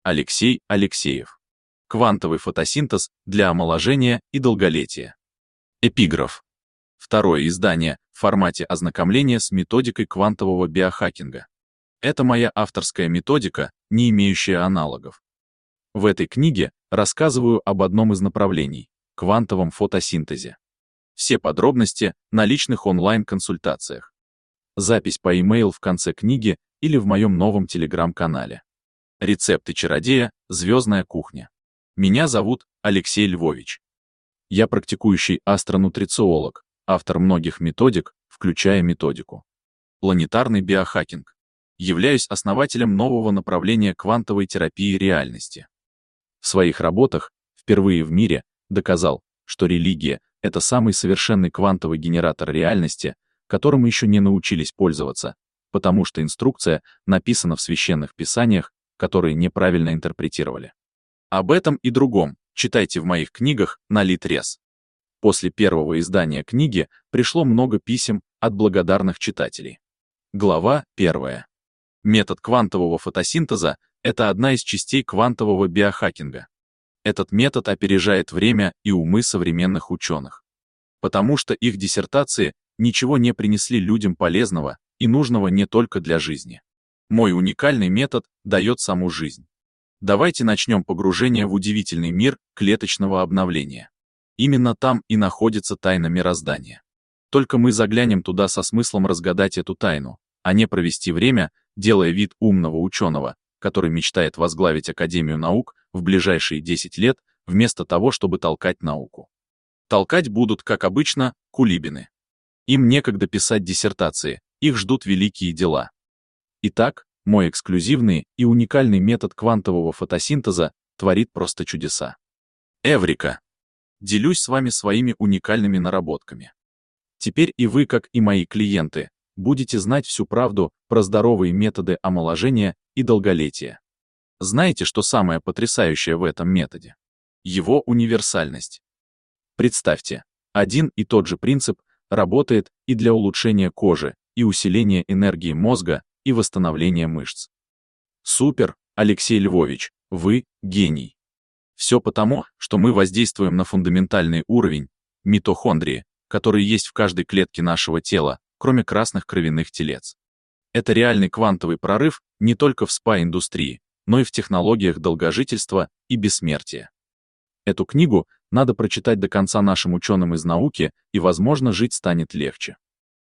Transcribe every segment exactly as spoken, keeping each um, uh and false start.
Алексей Алексеев. Квантовый фотосинтез для омоложения и долголетия. Эпиграф. Второе издание в формате ознакомления с методикой квантового биохакинга. Это моя авторская методика, не имеющая аналогов. В этой книге рассказываю об одном из направлений – квантовом фотосинтезе. Все подробности на личных онлайн-консультациях. Запись по e-mail в конце книги или в моем новом телеграм-канале. Рецепты чародея, звездная кухня. Меня зовут Алексей Львович. Я практикующий астронутрициолог, автор многих методик, включая методику планетарный биохакинг. Являюсь основателем нового направления квантовой терапии реальности. В своих работах впервые в мире доказал, что религия — это самый совершенный квантовый генератор реальности, которым еще не научились пользоваться, потому что инструкция написана в священных писаниях, которые неправильно интерпретировали. Об этом и другом читайте в моих книгах на Литрес. После первого издания книги пришло много писем от благодарных читателей. Глава первая. Метод квантового фотосинтеза — это одна из частей квантового биохакинга. Этот метод опережает время и умы современных ученых, потому что их диссертации ничего не принесли людям полезного и нужного не только для жизни. Мой уникальный метод дает саму жизнь. Давайте начнем погружение в удивительный мир клеточного обновления. Именно там и находится тайна мироздания. Только мы заглянем туда со смыслом разгадать эту тайну, а не провести время, делая вид умного ученого, который мечтает возглавить Академию наук в ближайшие десять лет, вместо того, чтобы толкать науку. Толкать будут, как обычно, кулибины. Им некогда писать диссертации, их ждут великие дела. Итак, мой эксклюзивный и уникальный метод квантового фотосинтеза творит просто чудеса. Эврика! Делюсь с вами своими уникальными наработками. Теперь и вы, как и мои клиенты, будете знать всю правду про здоровые методы омоложения и долголетия. Знаете, что самое потрясающее в этом методе? Его универсальность. Представьте, один и тот же принцип работает и для улучшения кожи, и усиления энергии мозга, и восстановления мышц. Супер, Алексей Львович, вы гений. Все потому, что мы воздействуем на фундаментальный уровень митохондрии, который есть в каждой клетке нашего тела, кроме красных кровяных телец. Это реальный квантовый прорыв не только в спа-индустрии, но и в технологиях долгожительства и бессмертия. Эту книгу надо прочитать до конца нашим ученым из науки, и, возможно, жить станет легче.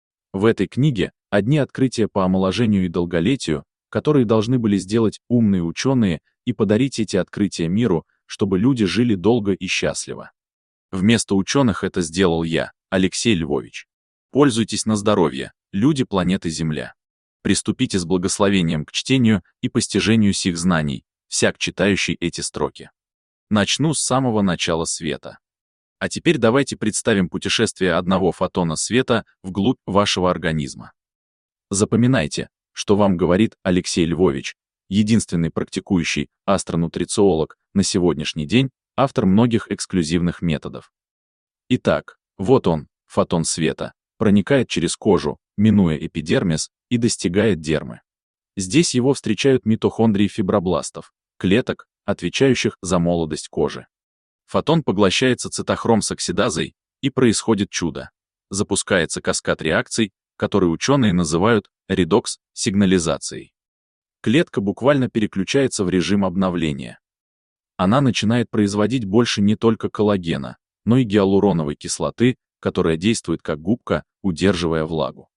В этой книге одни открытия по омоложению и долголетию, которые должны были сделать умные ученые и подарить эти открытия миру, чтобы люди жили долго и счастливо. Вместо ученых это сделал я, Алексей Львович. Пользуйтесь на здоровье, люди планеты Земля. Приступите с благословением к чтению и постижению сих знаний, всяк читающий эти строки. Начну с самого начала света. А теперь давайте представим путешествие одного фотона света вглубь вашего организма. Запоминайте, что вам говорит Алексей Львович, единственный практикующий астронутрициолог на сегодняшний день, автор многих эксклюзивных методов. Итак, вот он, фотон света, проникает через кожу, минуя эпидермис, и достигает дермы. Здесь его встречают митохондрии фибробластов, клеток, отвечающих за молодость кожи. Фотон поглощается цитохром с оксидазой, и происходит чудо. Запускается каскад реакций, которые ученые называют редокс-сигнализацией. Клетка буквально переключается в режим обновления. Она начинает производить больше не только коллагена, но и гиалуроновой кислоты, которая действует как губка, удерживая влагу.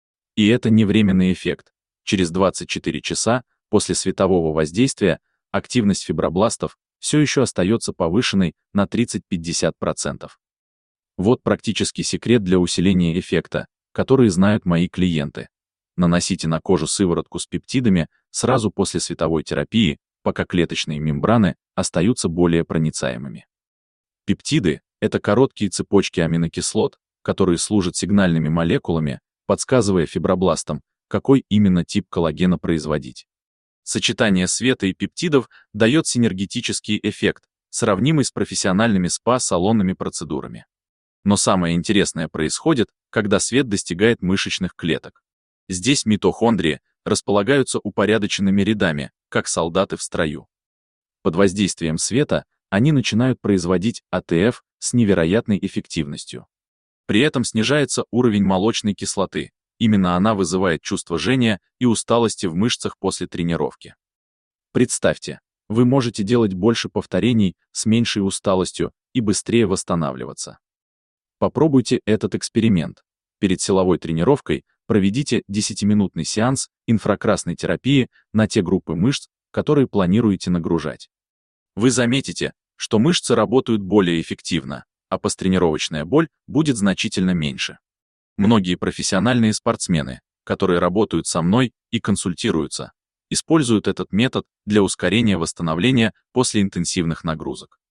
И это не временный эффект. Через двадцать четыре часа после светового воздействия активность фибробластов все еще остается повышенной на тридцать-пятьдесят процентов. Вот практический секрет для усиления эффекта, который знают мои клиенты. Наносите на кожу сыворотку с пептидами сразу после световой терапии, пока клеточные мембраны остаются более проницаемыми. Пептиды — это короткие цепочки аминокислот, которые служат сигнальными молекулами, подсказывая фибробластам, какой именно тип коллагена производить. Сочетание света и пептидов дает синергетический эффект, сравнимый с профессиональными спа-салонными процедурами. Но самое интересное происходит, когда свет достигает мышечных клеток. Здесь митохондрии располагаются упорядоченными рядами, как солдаты в строю. Под воздействием света они начинают производить А Т Ф с невероятной эффективностью. При этом снижается уровень молочной кислоты. Именно она вызывает чувство жжения и усталости в мышцах после тренировки. Представьте, вы можете делать больше повторений с меньшей усталостью и быстрее восстанавливаться. Попробуйте этот эксперимент. Перед силовой тренировкой проведите десятиминутный сеанс инфракрасной терапии на те группы мышц, которые планируете нагружать. Вы заметите, что мышцы работают более эффективно, а посттренировочная боль будет значительно меньше. Многие профессиональные спортсмены, которые работают со мной и консультируются, используют этот метод для ускорения восстановления после интенсивных нагрузок.